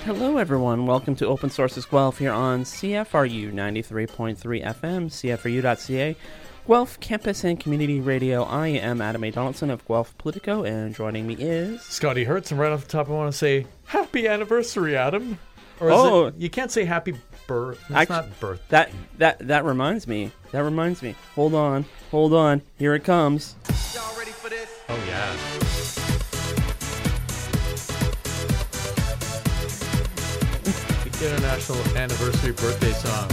Hello, everyone. Welcome to Open Sources Guelph here on CFRU 93.3 FM, CFRU.ca, Guelph Campus and Community Radio. I am Adam A. Donaldson of Guelph Politico, and joining me is... Scotty Hertz, and right off the top I want to say, happy anniversary, Adam. Or is it, you can't say happy birth. It's not birth. That reminds me. Hold on. Here it comes. Y'all ready for this? Oh, yeah. International anniversary birthday song.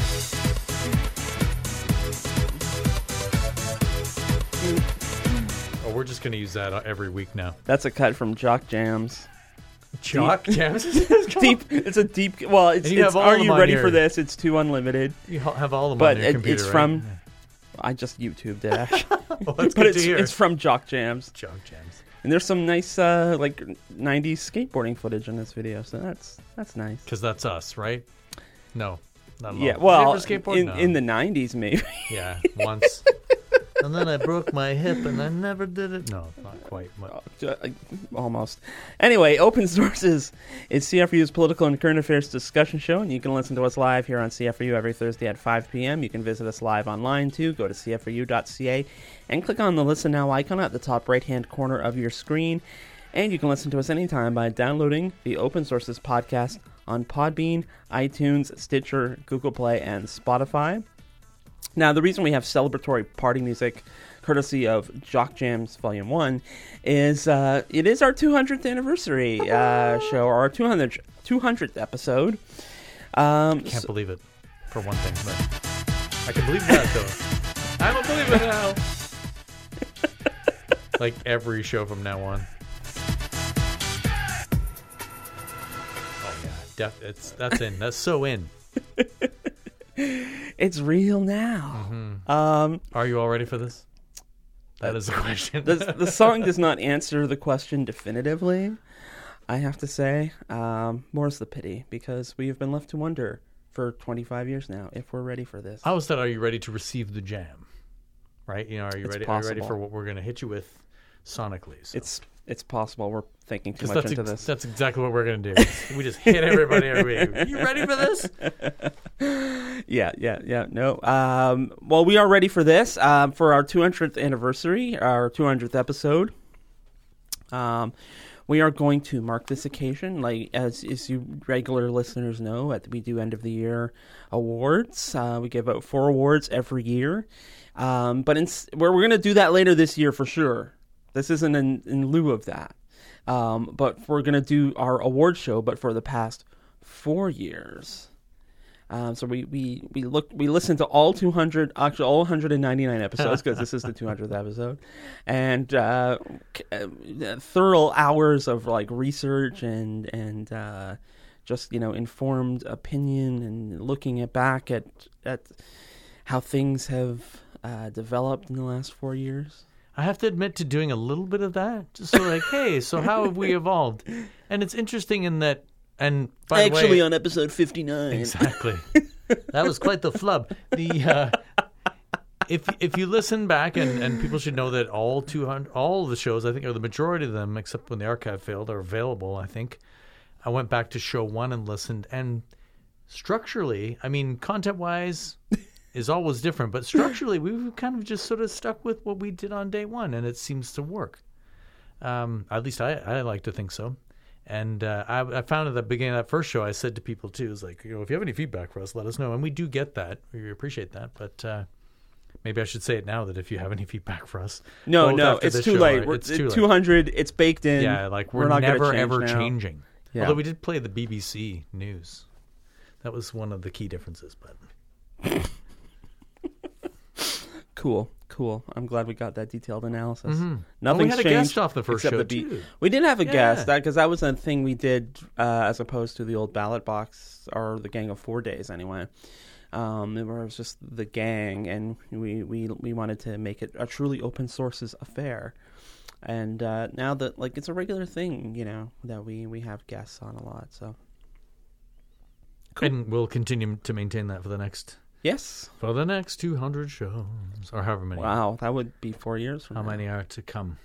Oh, we're just going to use that every week now. That's a cut from Jock Jams. Jock Jams? Deep. It's a deep. Well, it's Are You Ready for This? It's too unlimited. You have all of them on your computer, it's right? from... I just YouTubed it, actually. Well, that's good to hear. It's from Jock Jams. Jock Jams. And there's some nice, 90s skateboarding footage in this video, so that's nice. Because that's us, right? No, not at all. Yeah, well, in the 90s, maybe. Yeah, once. And then I broke my hip, and I never did it. No, not quite. Almost. Anyway, Open Sources is CFRU's political and current affairs discussion show, and you can listen to us live here on CFRU every Thursday at 5 p.m. You can visit us live online, too. Go to CFRU.ca and click on the Listen Now icon at the top right-hand corner of your screen. And you can listen to us anytime by downloading the Open Sources podcast on Podbean, iTunes, Stitcher, Google Play, and Spotify. Now, the reason we have celebratory party music, courtesy of Jock Jams Volume 1, is it is our 200th anniversary show, or our 200th episode. Can't believe it, for one thing. But I can believe that, though. I don't believe it now. Like every show from now on. Oh, yeah. That's in. That's so in. It's real now. Mm-hmm. Are you all ready for this? That is the question. The song does not answer the question definitively, I have to say. More's the pity, because we have been left to wonder for 25 years now if we're ready for this. I always said, are you ready to receive the jam? Right? You know, are you ready? Possible. Are you ready for what we're going to hit you with sonically? So. It's possible. We're thinking too much into this. That's exactly what we're going to do. We just hit everybody every week. You ready for this? Yeah. No. Well, we are ready for this. For our 200th anniversary, our 200th episode. We are going to mark this occasion, like as you regular listeners know, we do end of the year awards. We give out 4 awards every year, but we're going to do that later this year for sure. This isn't in lieu of that, but we're going to do our award show, but for the past 4 years. So we listened to all 200, actually all 199 episodes, because this is the 200th episode, and thorough hours of like research and just informed opinion and looking back at how things have developed in the last 4 years. I have to admit to doing a little bit of that, just so like, hey, so how have we evolved? And it's interesting in that. And by the way, actually, on episode 59, exactly, that was quite the flub. If you listen back, and people should know that all the shows, I think, or the majority of them, except when the archive failed, are available. I think I went back to show 1 and listened, and structurally, I mean, content-wise, is always different, but structurally, we've kind of just sort of stuck with what we did on day 1, and it seems to work. At least I like to think so. And I found at the beginning of that first show, I said to people, too, it's like, if you have any feedback for us, let us know. And we do get that. We appreciate that. But maybe I should say it now, that if you have any feedback for us. No, it's too late. It's too late. 200, it's baked in. Yeah, like we're not never, ever changing. Yeah. Although we did play the BBC News. That was one of the key differences. But Cool. I'm glad we got that detailed analysis. Mm-hmm. Nothing's we had changed a guest off the first show, too. We did have a guest, because that was a thing we did as opposed to the old ballot box, or the Gang of 4 Days anyway. It was just the gang, and we wanted to make it a truly open sources affair. And now that it's a regular thing, that we have guests on a lot. So cool. And we'll continue to maintain that for the next... Yes. For the next 200 shows, or however many. Wow, that would be 4 years from now. How many are to come?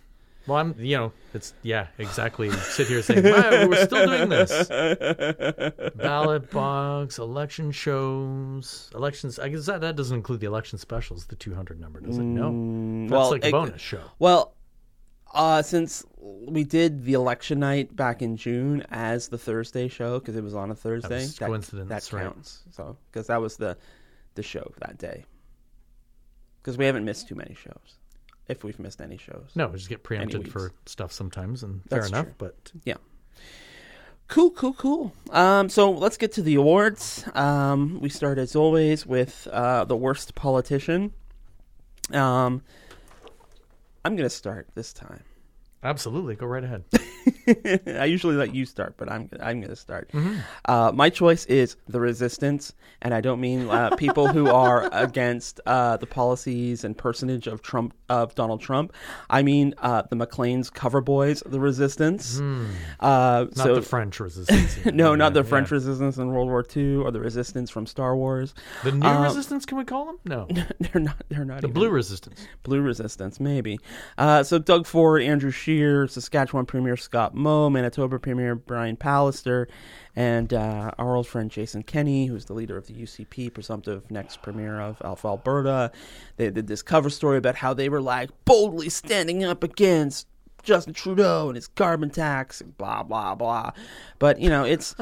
Well, it's exactly. Sit here saying, wow, we're still doing this. Ballot box, election shows, elections. I guess that doesn't include the election specials, the 200 number, does it? No. That's a bonus show. Well, since we did the election night back in June as the Thursday show, because it was on a Thursday, that was coincidence, that right? counts. So, because that was the show that day. Because we haven't missed too many shows. If we've missed any shows. No, we just get preempted for stuff sometimes, and That's fair enough. true. But yeah. Cool. So let's get to the awards. We start, as always, with the worst politician. I'm going to start this time. Absolutely. Go right ahead. I usually let you start, but I'm going to start. Mm-hmm. My choice is the Resistance, and I don't mean people who are against the policies and personage of Donald Trump. I mean the Maclean's cover boys, the Resistance. Not the French Resistance. No, not the French Resistance in World War II or the Resistance from Star Wars. The New Resistance, can we call them? No. They're not. The Blue Resistance. Blue Resistance, maybe. So Doug Ford, Andrew Scheer, Saskatchewan Premier Scott Moe, Manitoba Premier Brian Pallister, and our old friend Jason Kenney, who's the leader of the UCP, presumptive next premier of Alberta. They did this cover story about how they were like boldly standing up against Justin Trudeau and his carbon tax and blah, blah, blah. But, it's...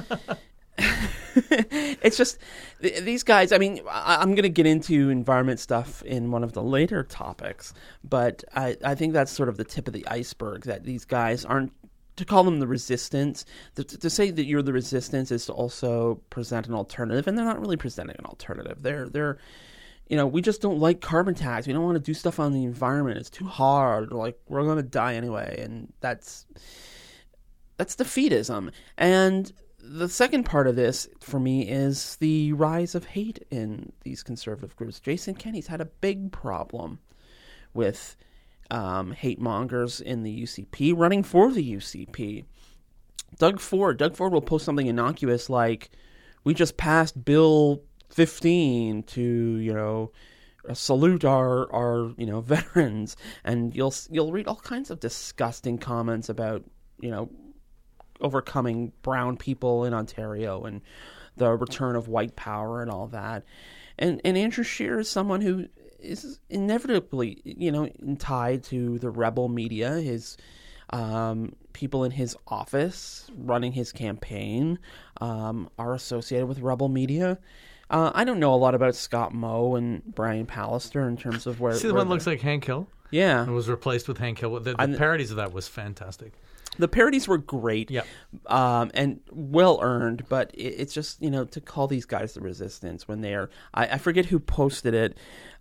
it's just these guys. I mean, I'm going to get into environment stuff in one of the later topics, but I think that's sort of the tip of the iceberg, that these guys aren't, to call them the Resistance, to say that you're the Resistance is to also present an alternative, and they're not really presenting an alternative. They're we just don't like carbon tax. We don't want to do stuff on the environment. It's too hard. Like, we're going to die anyway, and that's defeatism. And the second part of this, for me, is the rise of hate in these conservative groups. Jason Kenney's had a big problem with hate mongers in the UCP, running for the UCP. Doug Ford will post something innocuous like, we just passed Bill 15 to, salute our veterans. And you'll read all kinds of disgusting comments about, overcoming brown people in Ontario and the return of white power and all that. And Andrew Scheer is someone who is inevitably, tied to the rebel media. His people in his office running his campaign are associated with rebel media. I don't know a lot about Scott Moe and Brian Pallister in terms of where... See the one that looks like Hank Hill? Yeah. It was replaced with Hank Hill. The parodies of that was fantastic. The parodies were great, and well-earned, but it's just, to call these guys the Resistance when they're... I forget who posted it,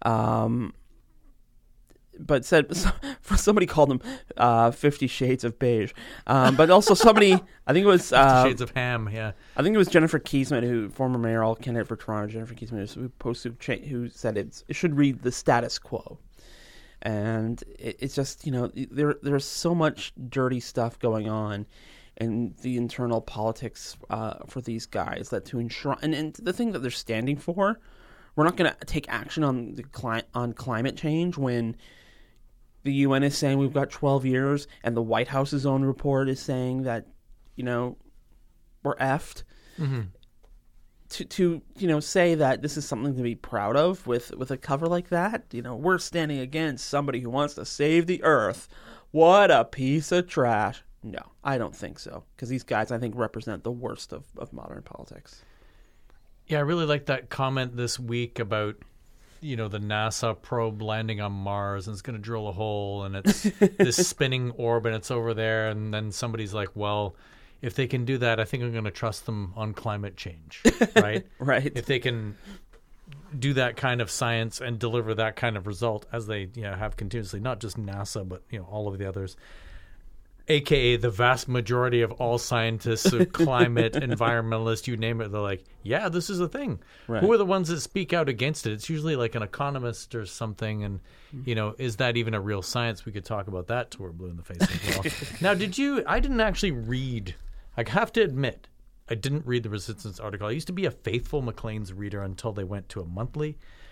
but somebody called them 50 Shades of Beige. But also somebody, I think it was... 50 Shades of Ham, yeah. I think it was Jennifer Keesman, former mayoral candidate for Toronto, Jennifer Keesman, who said it should read the status quo. And it's just, there's so much dirty stuff going on in the internal politics for these guys that to enshrine, and the thing that they're standing for, we're not going to take action on climate change when the UN is saying we've got 12 years and the White House's own report is saying that, we're effed. Mm-hmm. To say that this is something to be proud of with a cover like that, we're standing against somebody who wants to save the earth. What a piece of trash. No, I don't think so, because these guys, I think, represent the worst of modern politics. Yeah, I really like that comment this week about, the NASA probe landing on Mars, and it's going to drill a hole, and it's this spinning orb, and it's over there, and then somebody's like, well... if they can do that, I think I'm going to trust them on climate change, right? Right. If they can do that kind of science and deliver that kind of result, as they have continuously, not just NASA, but all of the others, a.k.a. the vast majority of all scientists, climate, environmentalists, you name it, they're like, yeah, this is a thing. Right. Who are the ones that speak out against it? It's usually like an economist or something, and, is that even a real science? We could talk about that till we're blue in the face as well. Now, I didn't actually read... I have to admit, I didn't read the Resistance article. I used to be a faithful Maclean's reader until they went to a monthly.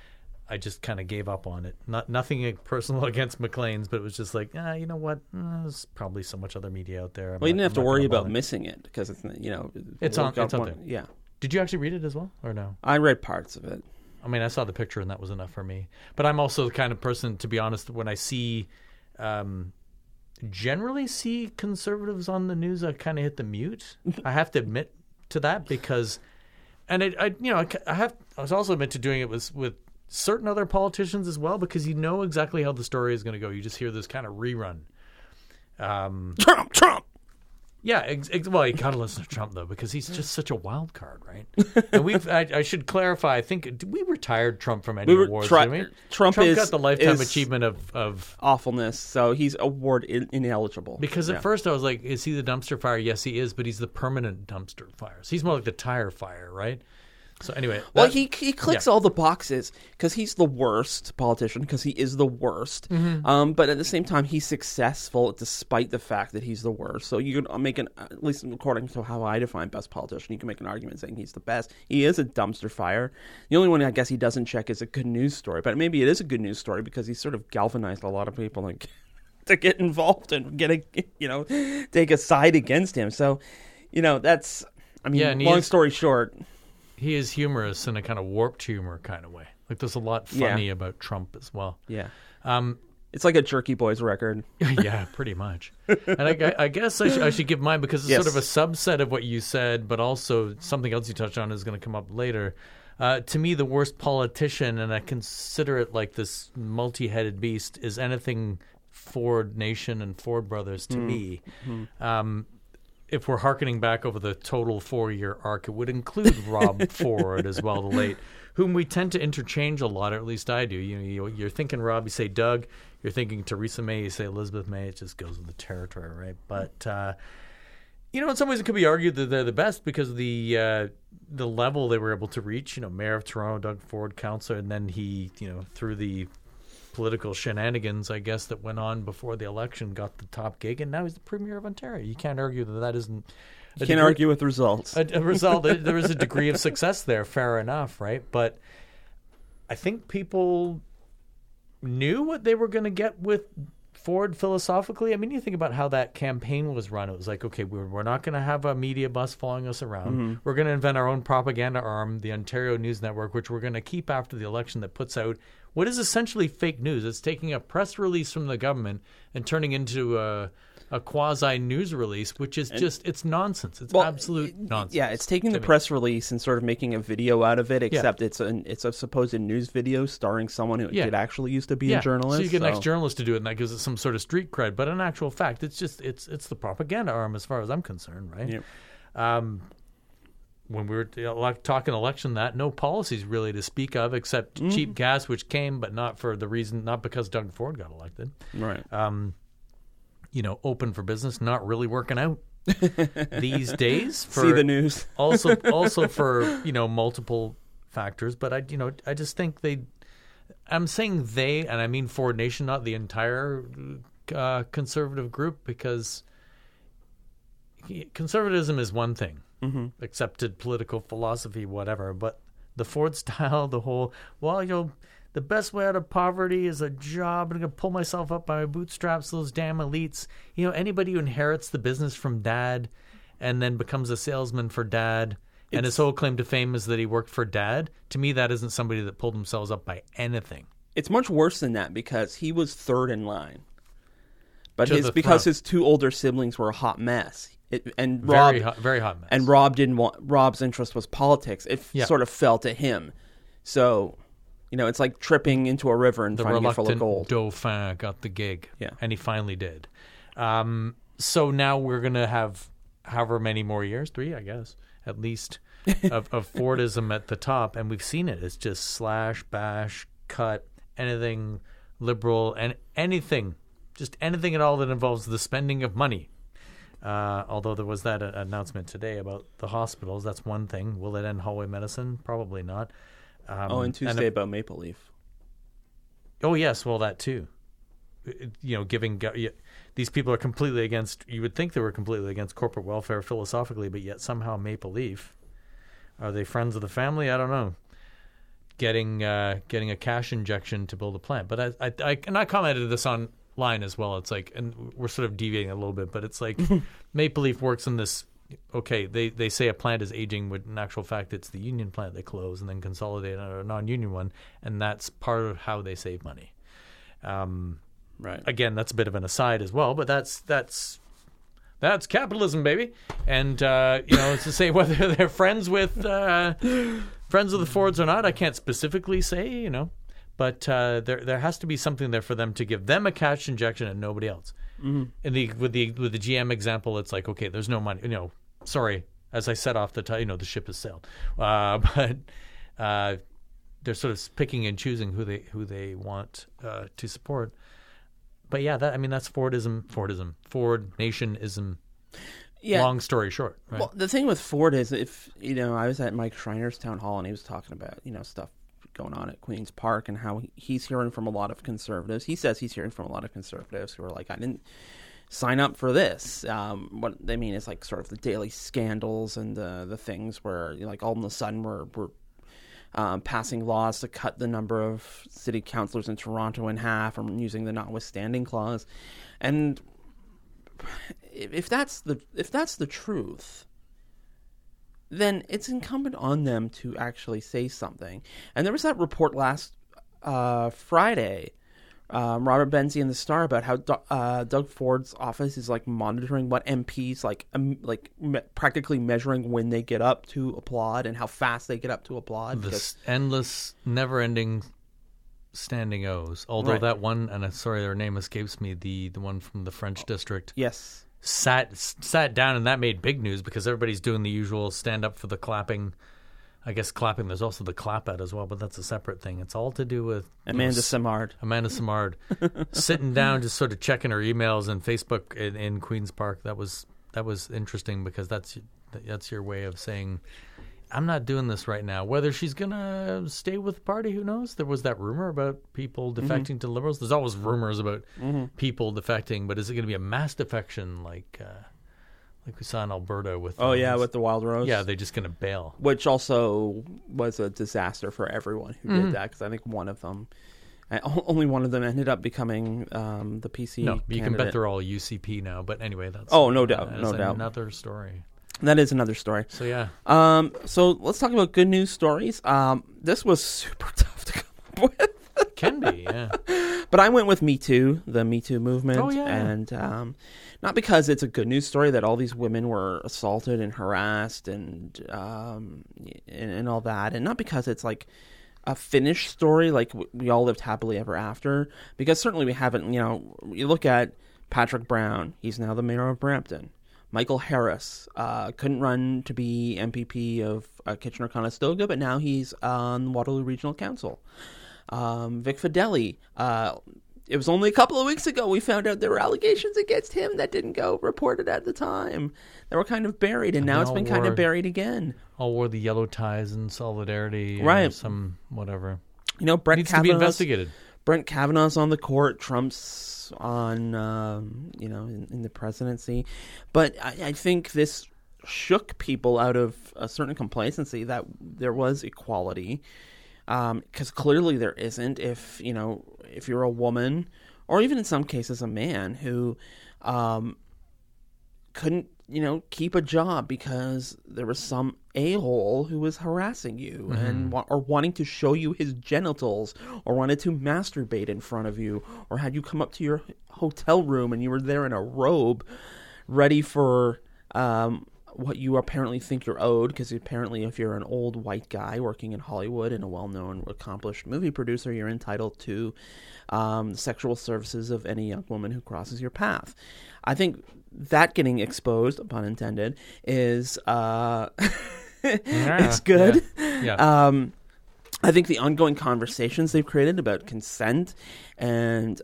I just kind of gave up on it. Nothing personal against Maclean's, but it was just like, you know what? There's probably so much other media out there. You didn't have to worry about missing it because it's it's on there. Yeah. Did you actually read it as well, or no? I read parts of it. I mean, I saw the picture and that was enough for me. But I'm also the kind of person, to be honest, when I see, generally see conservatives on the news, I kind of hit the mute. I have to admit to that because, and I was also admit to doing it with certain other politicians as well, because you know exactly how the story is going to go. You just hear this kind of rerun. Trump. Yeah, well, you got to listen to Trump, though, because he's just such a wild card, right? And I should clarify, I think, we retired Trump from any awards, didn't we? Trump got the Lifetime Achievement of awfulness, so he's award ineligible. Because at first I was like, is he the dumpster fire? Yes, he is, but he's the permanent dumpster fire. So he's more like the tire fire, right? So anyway, he clicks all the boxes because he's the worst politician, because he is the worst. Mm-hmm. But at the same time, he's successful despite the fact that he's the worst. So you can make at least according to how I define best politician, you can make an argument saying he's the best. He is a dumpster fire. The only one I guess he doesn't check is a good news story, but maybe it is a good news story because he's sort of galvanized a lot of people to get involved and take a side against him. So, that's long story short. He is humorous in a kind of warped humor kind of way. Like there's a lot funny about Trump as well. Yeah. It's like a Jerky Boys record. Yeah, pretty much. And I guess I should give mine because it's sort of a subset of what you said, but also something else you touched on is going to come up later. To me, the worst politician, and I consider it like this multi-headed beast, is anything Ford Nation and Ford Brothers to me. Mm-hmm. If we're hearkening back over the total 4-year arc, it would include Rob Ford as well, the late, whom we tend to interchange a lot, or at least I do. You're thinking Rob, you say Doug. You're thinking Theresa May, you say Elizabeth May. It just goes with the territory, right? But, in some ways it could be argued that they're the best because of the level they were able to reach. Mayor of Toronto, Doug Ford, councillor, and then he, through the political shenanigans, I guess, that went on before the election, got the top gig, and now he's the Premier of Ontario. You can't argue that isn't... You can't argue with results. A result. There is a degree of success there, fair enough, right? But I think people knew what they were going to get with Ford philosophically. I mean, you think about how that campaign was run. It was like, okay, we're not going to have a media bus following us around. Mm-hmm. We're going to invent our own propaganda arm, the Ontario News Network, which we're going to keep after the election, that puts out what is essentially fake news. It's taking a press release from the government and turning into a quasi-news release, which is it's nonsense. It's absolute nonsense. Yeah, it's taking the press release and sort of making a video out of it, except it's a supposed news video starring someone who did actually used to be a journalist. So you get an ex-journalist to do it, and that gives it some sort of street cred. But in actual fact, it's the propaganda arm as far as I'm concerned, right? Yep. When we were talking election, no policies really to speak of except cheap gas, which came, but not because Doug Ford got elected. Right. Open for business, not really working out these days. See the news. also for multiple factors, but I just think I'm saying they, and I mean Ford Nation, not the entire conservative group, because conservatism is one thing. Mm-hmm. Accepted political philosophy, whatever. But the Ford style, the whole, the best way out of poverty is a job. I'm going to pull myself up by my bootstraps, those damn elites. Anybody who inherits the business from dad and then becomes a salesman for dad, and his whole claim to fame is that he worked for dad, to me that isn't somebody that pulled themselves up by anything. It's much worse than that because he was third in line. But his two older siblings were a hot mess. Very hot mess. And Rob's interest was politics. It sort of fell to him. So, it's like tripping into a river and finding it full of gold. The reluctant Dauphin got the gig. Yeah. And he finally did. So now we're going to have however many more years, 3, I guess, at least, of Fordism at the top. And we've seen it. It's just slash, bash, cut, anything liberal, and anything at all that involves the spending of money. Although there was that announcement today about the hospitals. That's one thing. Will it end hallway medicine? Probably not. And Tuesday about Maple Leaf. Oh, yes. Well, that too. These people are completely against, you would think they were completely against corporate welfare philosophically, but yet somehow Maple Leaf. Are they friends of the family? I don't know. getting a cash injection to build a plant. But I commented this online as well. It's like, and we're sort of deviating a little bit, but it's like Maple Leaf works in this. Okay, they say a plant is aging, but in actual fact, it's the union plant they close and then consolidate on a non-union one, and that's part of how they save money. Right. Again, that's a bit of an aside as well, but that's capitalism, baby. And it's to say whether they're friends with the Fords or not, I can't specifically say, but there has to be something there for them to give them a cash injection and nobody else. Mm-hmm. With the GM example, it's like, okay, there's no money. Sorry, as I said off the top, the ship has sailed, but they're sort of picking and choosing who they want to support. But yeah, that's Fordism, Ford Nationism. Yeah. Long story short, right? Well, the thing with Ford is, if I was at Mike Schreiner's town hall and he was talking about stuff going on at Queen's Park and how he's hearing from a lot of conservatives. He says he's hearing from a lot of conservatives who are like, I didn't sign up for this. What they mean is like sort of the daily scandals and the things where like all of a sudden we're passing laws to cut the number of city councillors in Toronto in half, or using the notwithstanding clause. And if that's the truth, then it's incumbent on them to actually say something. And there was that report last Friday, Robert Benzie in the Star, about how Doug Ford's office is like monitoring what MPs practically measuring when they get up to applaud and how fast they get up to applaud. This endless, never-ending standing O's. Although Right. that one, and sorry, their name escapes me, the one from the French district. Yes. Sat down, and that made big news because everybody's doing the usual stand up for the clapping. I guess clapping. There's also the clap at as well, but that's a separate thing. It's all to do with Amanda Simard sitting down, just sort of checking her emails and Facebook in Queen's Park. That was interesting because that's your way of saying, I'm not doing this right now. Whether she's gonna stay with the party, who knows? There was that rumor about people defecting to Liberals. There's always rumors about people defecting, but is it going to be a mass defection like we saw in Alberta with? With the Wild Rose. Yeah, they're just going to bail. Which also was a disaster for everyone who did that, because I think only one of them ended up becoming the PC. No, you candidate. can bet they're all UCP now. But anyway, that's no doubt. Another story. That is another story. So yeah. So let's talk about good news stories. This was super tough to come up with. Can be, yeah. But I went with Me Too, the Me Too movement. Oh, yeah. And not because it's a good news story that all these women were assaulted and harassed and all that, and not because it's like a finished story like we all lived happily ever after, because certainly we haven't. You look at Patrick Brown, he's now the mayor of Brampton. Michael Harris couldn't run to be MPP of Kitchener-Conestoga, but now he's on Waterloo Regional Council. Vic Fideli, it was only a couple of weeks ago we found out there were allegations against him that didn't go reported at the time. They were kind of buried, and now it's been kind of buried again. All wore the yellow ties in solidarity, right? Some whatever. Brett needs Kavanaugh's, to be investigated. Brett Kavanaugh's on the court. Trump's on, in the presidency. But I think this shook people out of a certain complacency that there was equality. Because clearly there isn't. If you're a woman, or even in some cases a man who couldn't keep a job because there was some a-hole who was harassing you and or wanting to show you his genitals, or wanted to masturbate in front of you, or had you come up to your hotel room and you were there in a robe ready for what you apparently think you're owed, because apparently if you're an old white guy working in Hollywood and a well-known accomplished movie producer, you're entitled to sexual services of any young woman who crosses your path. I think that getting exposed, pun intended, is it's good. Yeah. I think the ongoing conversations they've created about consent and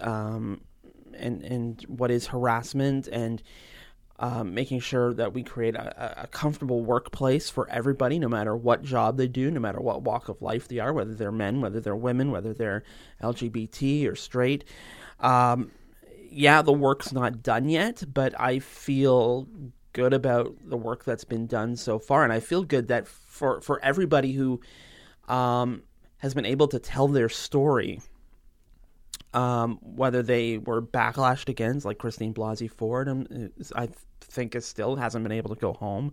what is harassment, and making sure that we create a comfortable workplace for everybody, no matter what job they do, no matter what walk of life they are, whether they're men, whether they're women, whether they're LGBT or straight. The work's not done yet, but I feel good about the work that's been done so far, and I feel good that for everybody who has been able to tell their story, whether they were backlashed against, like Christine Blasey Ford, I think is still hasn't been able to go home.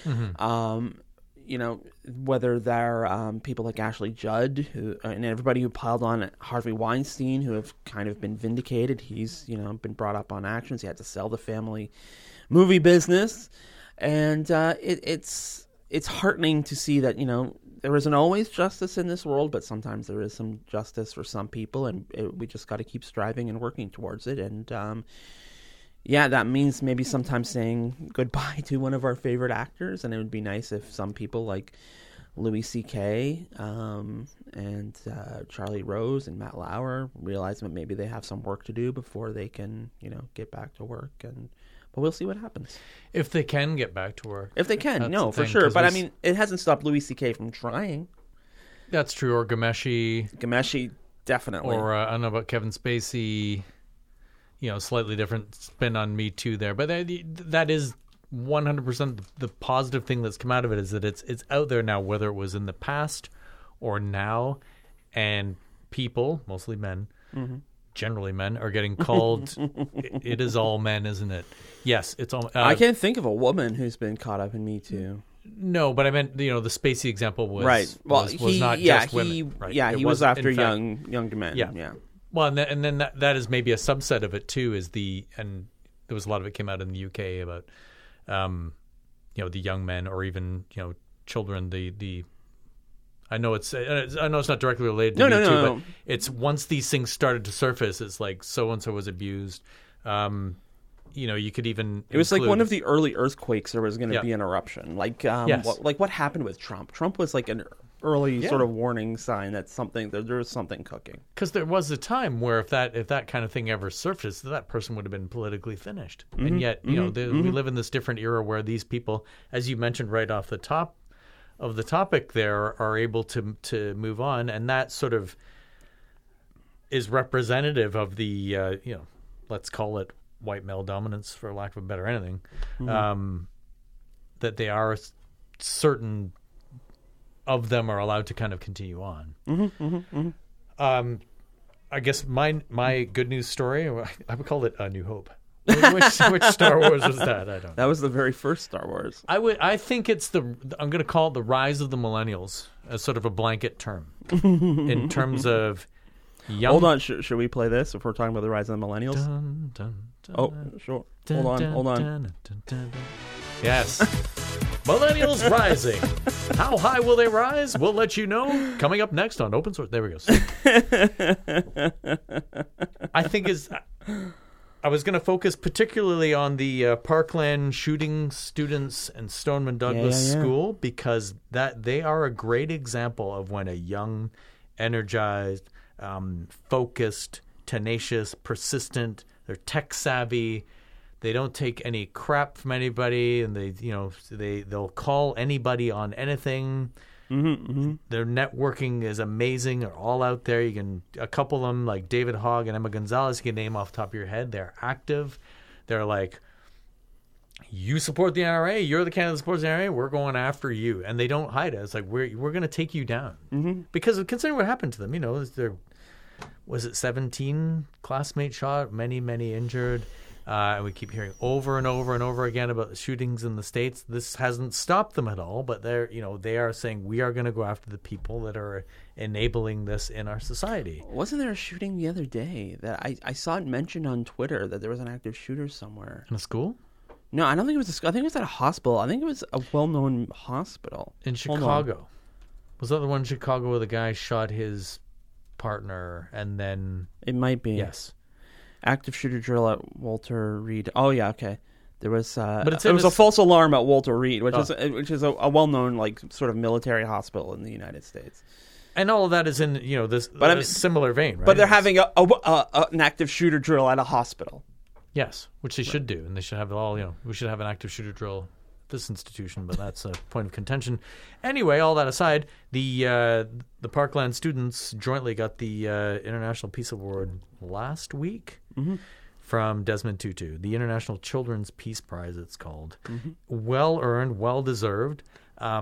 Whether they're people like Ashley Judd, and everybody who piled on Harvey Weinstein, who have kind of been vindicated. He's been brought up on actions. He had to sell the family movie business, and it's heartening to see that there isn't always justice in this world, but sometimes there is some justice for some people, and we just got to keep striving and working towards it. And that means maybe sometimes saying goodbye to one of our favorite actors, and it would be nice if some people like Louis C.K. And Charlie Rose and Matt Lauer realize that maybe they have some work to do before they can get back to work. But we'll see what happens. If they can get back to work. If they can, no, for sure. But I mean, it hasn't stopped Louis C.K. from trying. That's true. Or Ghomeshi. Ghomeshi, definitely. Or I don't know about Kevin Spacey. Slightly different spin on Me Too there. But that is 100% the positive thing that's come out of it, is that it's out there now, whether it was in the past or now. And people, mostly men, generally men, are getting called. It is all men, isn't it? Yes, it's all. I can't think of a woman who's been caught up in Me Too. No, but I meant the Spacey example was right. Well, was not just women. Right? Yeah, he was after young men. Yeah. Well, and then that is maybe a subset of it too. And there was a lot of it came out in the UK about the young men, or even children. I know it's not directly related to Me Too, but it's once these things started to surface, it's like so and so was abused. You could even it was like one of the early earthquakes. There was going to be an eruption. Like what happened with Trump? Trump was like an early sort of warning sign that there was something cooking. Because there was a time where if that kind of thing ever surfaced, that person would have been politically finished. And yet, we live in this different era where these people, as you mentioned right off the top of the topic there, are able to move on, and that sort of is representative of the let's call it white male dominance, for lack of a better anything, that they are certain of them are allowed to kind of continue on. I guess my good news story, I would call it A New Hope. Which Star Wars was that? I don't know. That was the very first Star Wars. I think it's I'm going to call it the rise of the millennials, as sort of a blanket term in terms of young. Hold on, should we play this if we're talking about the rise of the millennials? Dun, dun, dun, oh, sure. Hold on. Yes. Millennials rising. How high will they rise? We'll let you know. Coming up next on Open Source. There we go. I think I was going to focus particularly on the Parkland shooting students and Stoneman Douglas School, because they are a great example of when a young, energized, focused, tenacious, persistent, they're tech savvy. They don't take any crap from anybody, and they'll call anybody on anything. Their networking is amazing. They're all out there. A couple of them, like David Hogg and Emma Gonzalez, you can name off the top of your head. They're active. They're like, you support the NRA. You're the candidate that supports the NRA. We're going after you, and they don't hide it. It's like we're going to take you down because considering what happened to them, was it 17 classmates shot, many injured. And we keep hearing over and over and over again about the shootings in the States. This hasn't stopped them at all, but they are saying we are going to go after the people that are enabling this in our society. Wasn't there a shooting the other day that I saw it mentioned on Twitter that there was an active shooter somewhere? In a school? No, I don't think it was a school. I think it was at a hospital. I think it was a well-known hospital. In Chicago. Was that the one in Chicago where the guy shot his partner and then... It might be. Yes. Active shooter drill at Walter Reed. Oh yeah, okay. There was, but it was a false alarm at Walter Reed, which is a well-known sort of military hospital in the United States. And all of that is in this similar vein, right? But they're having an active shooter drill at a hospital. Yes, which they should do, and they should have we should have an active shooter drill at this institution, but that's a point of contention. Anyway, all that aside, the Parkland students jointly got the International Peace Award last week from Desmond Tutu, the International Children's Peace Prize, it's called. Well earned, well deserved.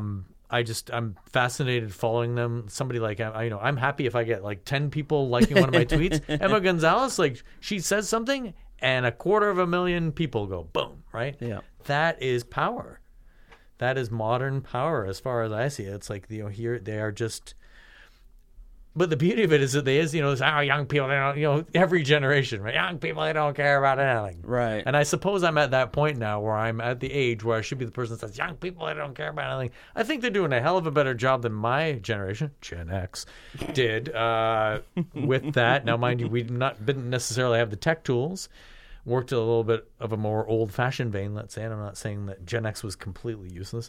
I'm fascinated following them. Somebody like, I'm happy if I get like 10 people liking one of my tweets. Emma Gonzalez, like she says something and 250,000 people go boom, right? Yeah. That is power. That is modern power as far as I see it. It's like, here they are just, but the beauty of it is that young people, they don't, every generation, right? Young people, they don't care about anything. Right. And I suppose I'm at that point now where I'm at the age where I should be the person that says, young people, they don't care about anything. I think they're doing a hell of a better job than my generation, Gen X, did with that. Now, mind you, we didn't necessarily have the tech tools. Worked a little bit of a more old-fashioned vein, let's say, and I'm not saying that Gen X was completely useless.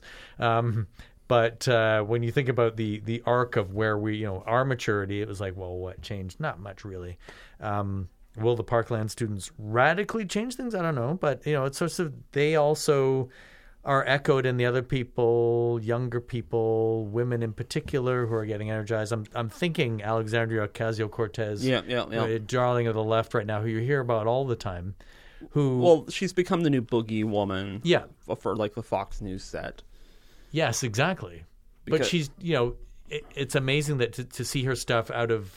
But when you think about the arc of where we, our maturity, it was like, well, what changed? Not much, really. Will the Parkland students radically change things? I don't know. But, it's sort of, they also are echoed in the other people, younger people, women in particular, who are getting energized. I'm thinking Alexandria Ocasio-Cortez, a darling of the left right now, who you hear about all the time. Well, she's become the new boogie woman. Yeah. For like the Fox News set. Yes, exactly. But she's, it's amazing that to see her stuff out of,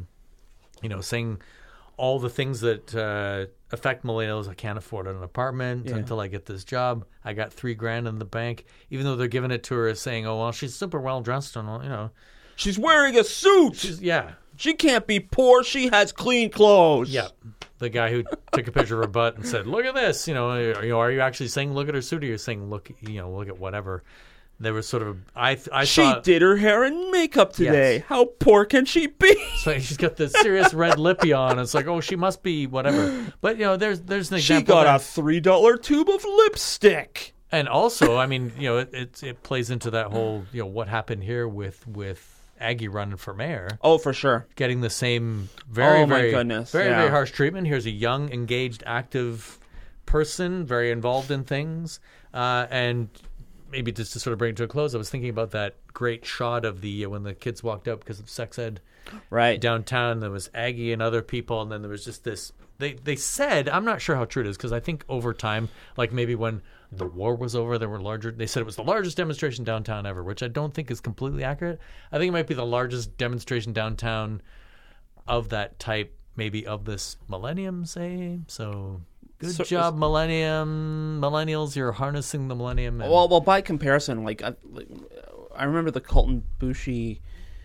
saying all the things that affect millennials. I can't afford an apartment until I get this job. I got $3,000 in the bank, even though they're giving it to her as saying, oh, well, she's super well dressed and, She's wearing a suit. She can't be poor. She has clean clothes. Yeah. The guy who took a picture of her butt and said, look at this. Are you actually saying look at her suit, or you're saying look at whatever? There was sort of she did her hair and makeup today. Yes. How poor can she be? So she's got the serious red lippy on. It's like, oh, she must be whatever. But there's an example. She got a $3 tube of lipstick. And also, I mean, it plays into that whole what happened here with Aggie running for mayor. Oh, for sure. Getting the same very very harsh treatment. Here's a young, engaged, active person, very involved in things, and. Maybe just to sort of bring it to a close, I was thinking about that great shot of when the kids walked out because of sex ed downtown. There was Aggie and other people, and then there was just this. They said, I'm not sure how true it is, because I think over time, like maybe when the war was over, there were larger. They said it was the largest demonstration downtown ever, which I don't think is completely accurate. I think it might be the largest demonstration downtown of that type, maybe of this millennium, say. So. Good job, millennials. You're harnessing the millennium. Well, by comparison, like I remember the Colton Bushi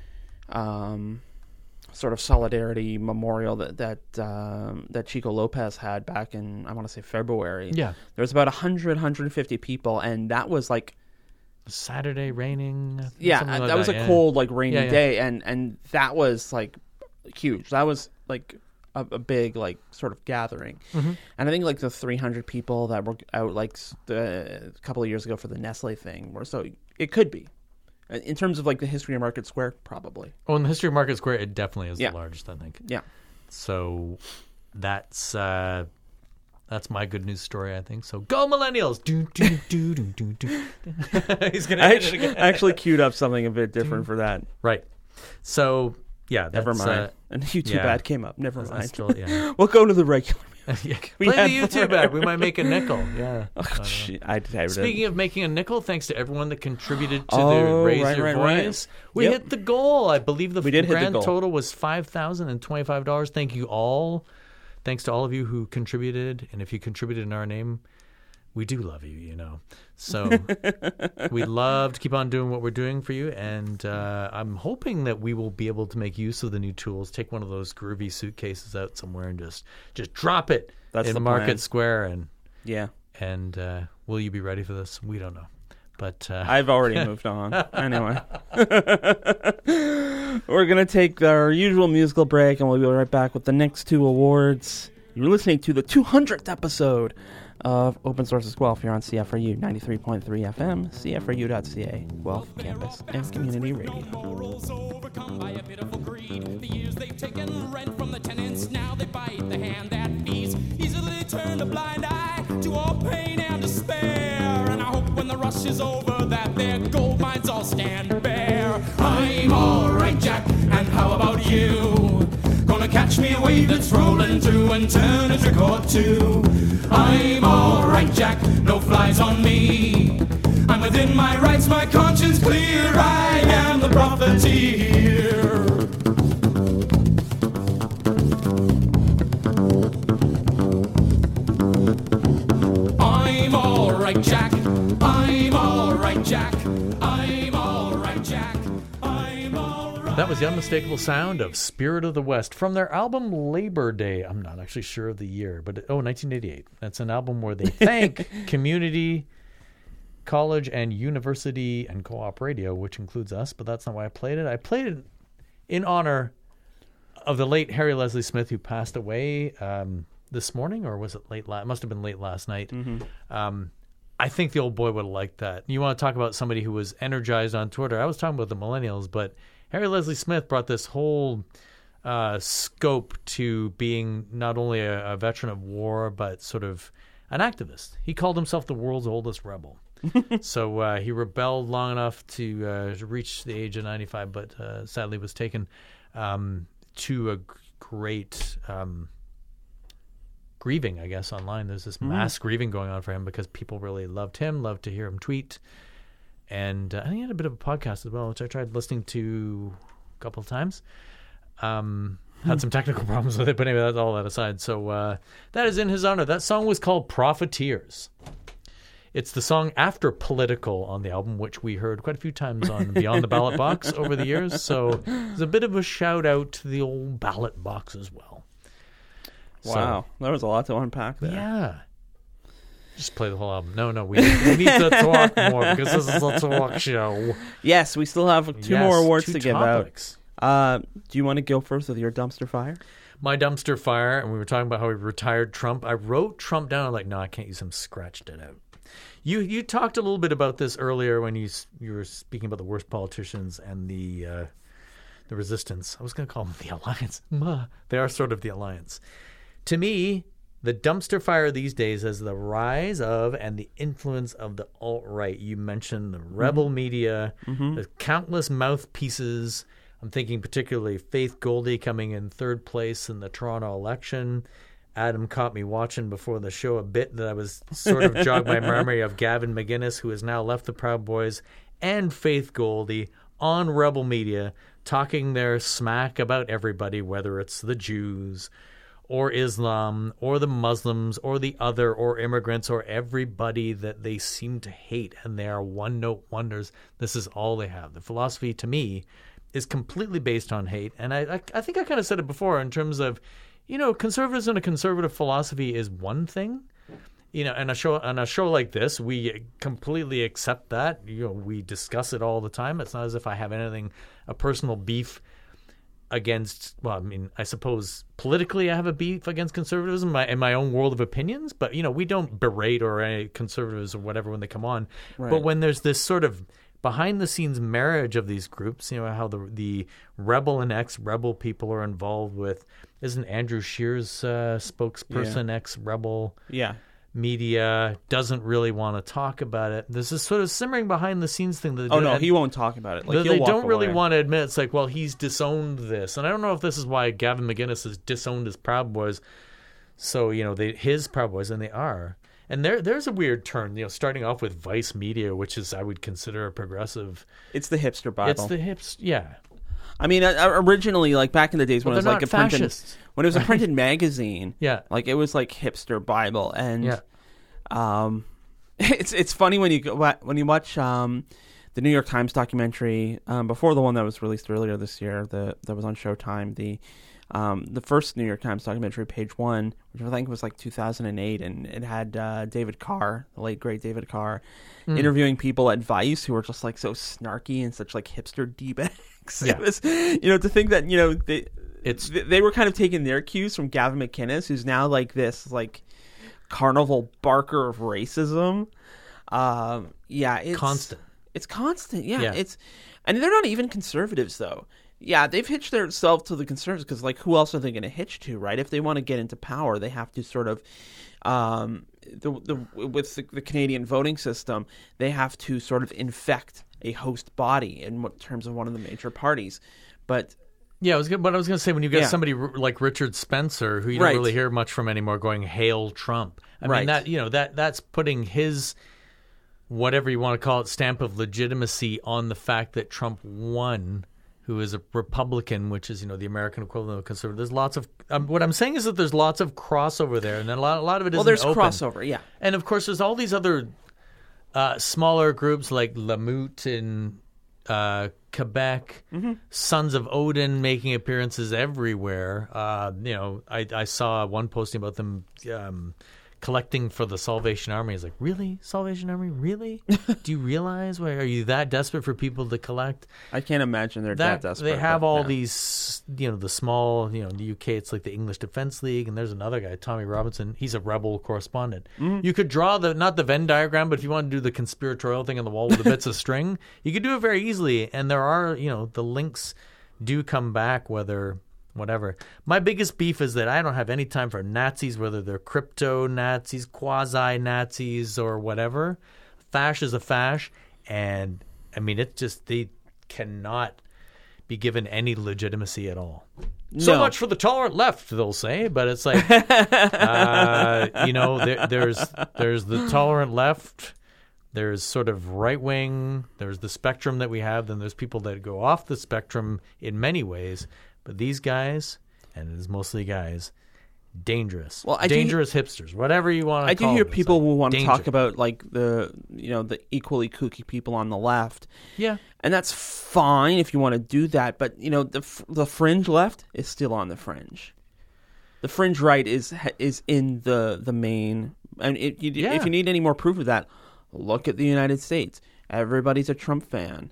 sort of solidarity memorial that Chico Lopez had back in, I want to say, February. Yeah. There was about 150 people, and that was like Saturday raining. Yeah, that was a cold, like rainy day, and that was like huge. That was like a big like sort of gathering. Mm-hmm. And I think like the 300 people that were out like a couple of years ago for the Nestle thing were, so it could be in terms of like the history of Market Square, probably. Oh, in the history of Market Square, it definitely is the largest, I think. Yeah. So that's my good news story, I think. So go millennials! Do do do do do do. He's gonna actually queued up something a bit different for that. Right. So yeah, never mind. And YouTube ad came up. Never mind. Still, we'll go to the regular. Play the YouTube ad. We might make a nickel. Yeah. Speaking of making a nickel, thanks to everyone that contributed to the Raise Your Voice. We hit the goal. I believe the grand total was $5,025. Thank you all. Thanks to all of you who contributed. And if you contributed in our name, we do love you, So we love to keep on doing what we're doing for you. And I'm hoping that we will be able to make use of the new tools. Take one of those groovy suitcases out somewhere and just drop it in Market Square. And will you be ready for this? We don't know. But I've already moved on. Anyway. We're going to take our usual musical break, and we'll be right back with the next two awards. You're listening to the 200th episode of Open Sources Guelph here on CFRU 93.3 FM, CFRU.ca, Guelph Campus and Community Radio. Overcome by a pitiful greed. The years they've taken rent from the tenants, now they bite the hand that feeds. Easily turn a blind eye to all pain and despair. And I hope when the rush is over that their gold mines all stand bare. I'm alright, Jack, and how about you? Gonna catch me a wave that's rolling through and turn a trick or two. I'm alright, Jack, no flies on me. I'm within my rights, my conscience clear. I am the profiteer. I'm all right, Jack. I'm all right, Jack. I'm all right, Jack. I'm all right. That was the unmistakable sound of Spirit of the West from their album Labor Day. I'm not actually sure of the year, but 1988. That's an album where they thank community, college, and university and co-op radio, which includes us, but that's not why I played it. I played it in honor of the late Harry Leslie Smith, who passed away this morning, or was it late? It must have been late last night. I think the old boy would have liked that. You want to talk about somebody who was energized on Twitter? I was talking about the millennials, but Harry Leslie Smith brought this whole scope to being not only a veteran of war, but sort of an activist. He called himself the world's oldest rebel. So he rebelled long enough to reach the age of 95, but sadly was taken to a great grieving, I guess, online. There's this mass grieving going on for him because people really loved him, loved to hear him tweet. And I think he had a bit of a podcast as well, which I tried listening to a couple of times. Had some technical problems with it, but anyway, that's all that aside. So that is in his honor. That song was called Profiteers. It's the song after Political on the album, which we heard quite a few times on Beyond the Ballot Box over the years. So there's a bit of a shout out to the old ballot box as well. Wow, there was a lot to unpack there. Yeah. Just play the whole album. No, we need to talk more because this is a talk show. Yes, we still have two more awards to give topics. out. Do you want to go first with your dumpster fire? My dumpster fire, and we were talking about how he retired Trump. I wrote Trump down. I'm like, no, I can't use him. Scratched it out. You talked a little bit about this earlier when you were speaking about the worst politicians and the resistance. I was going to call them the alliance. They are sort of the alliance. To me, the dumpster fire these days is the rise of and the influence of the alt-right. You mentioned the rebel media, the countless mouthpieces. I'm thinking particularly Faith Goldy coming in third place in the Toronto election. Adam caught me watching before the show a bit that I was sort of jogged my memory of Gavin McInnes, who has now left the Proud Boys, and Faith Goldy on rebel media talking their smack about everybody, whether it's the Jews or Islam, or the Muslims, or the other, or immigrants, or everybody that they seem to hate, and they are one-note wonders. This is all they have. The philosophy, to me, is completely based on hate, and I think I kind of said it before in terms of, conservatism and a conservative philosophy is one thing, and a show like this, we completely accept that. We discuss it all the time. It's not as if I have a personal beef against, I suppose politically I have a beef against conservatism in my own world of opinions, but we don't berate or any conservatives or whatever when they come on. Right. But when there's this sort of behind the scenes marriage of these groups, how the rebel and ex-rebel people are involved with, isn't Andrew Scheer's spokesperson ex-rebel? Yeah. Media doesn't really want to talk about it. There's this sort of simmering behind the scenes thing. He won't talk about it. They don't really want to admit. It's like, well, he's disowned this, and I don't know if this is why Gavin McInnes has disowned his Proud Boys. So his Proud Boys, and they are. And there's a weird turn. Starting off with Vice Media, which is I would consider a progressive. It's the hipster Bible. It's the yeah. I mean, originally, like back in the days when it was like when it was a printed magazine, like it was like hipster Bible, and it's funny when you watch the New York Times documentary before the one that was released earlier this year that was on Showtime. The first New York Times documentary, Page One, which I think was like 2008, and it had David Carr, the late great David Carr, interviewing people at Vice who were just like so snarky and such like hipster d-bags. Yeah. It was, to think that they were kind of taking their cues from Gavin McInnes, who's now like this like carnival barker of racism. It's constant. It's constant. Yeah. And they're not even conservatives though. Yeah, they've hitched themselves to the conservatives because, like, who else are they going to hitch to, right? If they want to get into power, they have to sort of, with the Canadian voting system, they have to sort of infect a host body in terms of one of the major parties. But I was going to say, when you get somebody like Richard Spencer, who you don't really hear much from anymore, going "Hail Trump," I mean that's putting his whatever you want to call it, stamp of legitimacy on the fact that Trump won, who is a Republican, which is, the American equivalent of conservative. There's lots of what I'm saying is that there's lots of crossover there, and then a lot of it isn't there's open. crossover, yeah. And of course, there's all these other smaller groups like Lamut in Quebec, Sons of Odin making appearances everywhere. I saw one posting about them collecting for the Salvation Army. It's like, really? Salvation Army? Really? Do you realize? Are you that desperate for people to collect? I can't imagine they're that desperate. They have all these, the small, in the UK, it's like the English Defence League, and there's another guy, Tommy Robinson. He's a rebel correspondent. You could draw not the Venn diagram, but if you want to do the conspiratorial thing on the wall with the bits of string, you could do it very easily. And there are, the links do come back, whatever. My biggest beef is that I don't have any time for Nazis, whether they're crypto Nazis, quasi Nazis, or whatever. Fash is a fash, and I mean, they cannot be given any legitimacy at all. No. So much for the tolerant left, they'll say, but it's like, there's the tolerant left. There's sort of right wing. There's the spectrum that we have. Then there's people that go off the spectrum in many ways. But these guys, and it is mostly guys, dangerous. Dangerous hipsters, whatever you want to call them. I do hear people who want to talk about like the equally kooky people on the left. Yeah. And that's fine if you want to do that, but the fringe left is still on the fringe. The fringe right is in the main. And if you need any more proof of that, look at the United States. Everybody's a Trump fan.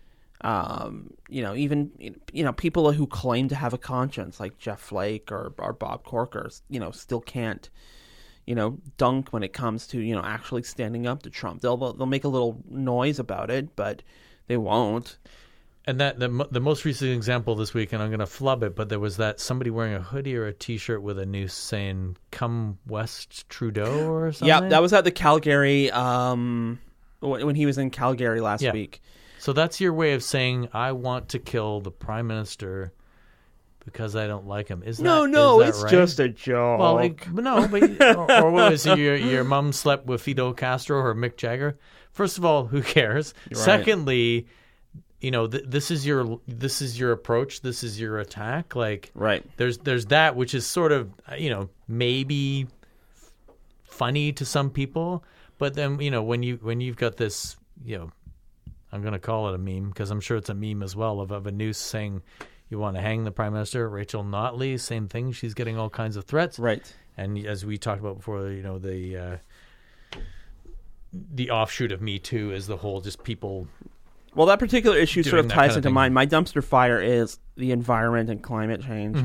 Even people who claim to have a conscience, like Jeff Flake or Bob Corker, still can't, dunk when it comes to, actually standing up to Trump. They'll make a little noise about it, but they won't. And that the most recent example this week, and I'm going to flub it, but there was that somebody wearing a hoodie or a T-shirt with a noose saying "Come West Trudeau" or something. Yeah, that was at the Calgary when he was in Calgary last week. So that's your way of saying, I want to kill the Prime Minister because I don't like him. Is that it's right? just a joke. Well, or what was it? Your mom slept with Fidel Castro or Mick Jagger? First of all, who cares? You're Secondly, this is your approach. This is your attack. Like, right. There's that, which is sort of, maybe funny to some people. But then, when you've got this, I'm going to call it a meme because I'm sure it's a meme as well of a noose saying you want to hang the Prime Minister. Rachel Notley, same thing. She's getting all kinds of threats. Right. And as we talked about before, the offshoot of Me Too is the whole just people. Well, that particular issue sort of ties into mine. My dumpster fire is the environment and climate change.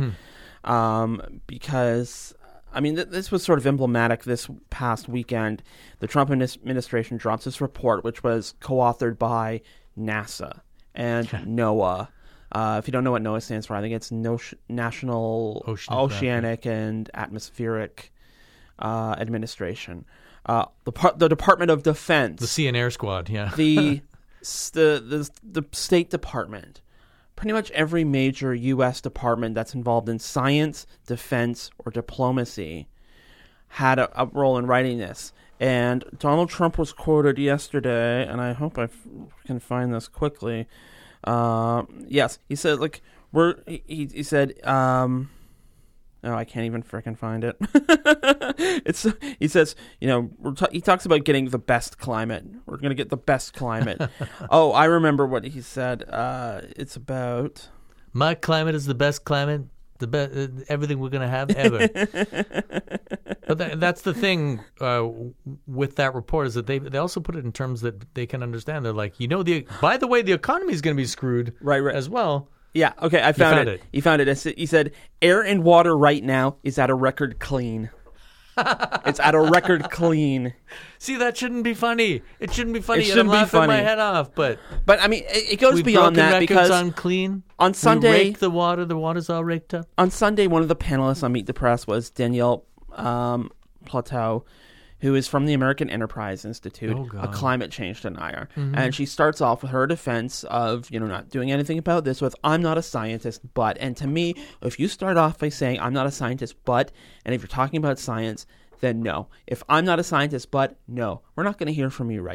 Because, this was sort of emblematic this past weekend. The Trump administration dropped this report, which was co-authored by NASA and NOAA. If you don't know what NOAA stands for, I think it's National Oceanic and Atmospheric Administration. The Department of Defense. The Sea and Air Squad, yeah. the State Department. Pretty much every major U.S. department that's involved in science, defense, or diplomacy had a role in writing this. And Donald Trump was quoted yesterday, and I hope I can find this quickly. Yes, he said, he said, oh, I can't even frickin' find it. He says, he talks about getting the best climate. We're going to get the best climate. Oh, I remember what he said. It's about... My climate is the best climate, the best, everything we're going to have ever. But that's the thing with that report is that they also put it in terms that they can understand. They're like, by the way, the economy is going to be screwed right as well. Yeah, okay, I found it. He found it. He said, air and water right now is at a record clean. It's at a record clean. See, that shouldn't be funny. It shouldn't be funny. I'm laughing my head off, but it goes beyond that because on clean. On Sunday, we rake the water. The water's all raked up. On Sunday, one of the panelists on Meet the Press was Danielle Plateau, who is from the American Enterprise Institute, a climate change denier. Mm-hmm. And she starts off with her defense of, not doing anything about this with, I'm not a scientist, but. And to me, if you start off by saying, I'm not a scientist, but, and if you're talking about science, then no. If I'm not a scientist, but, no. We're not going to hear from you right now.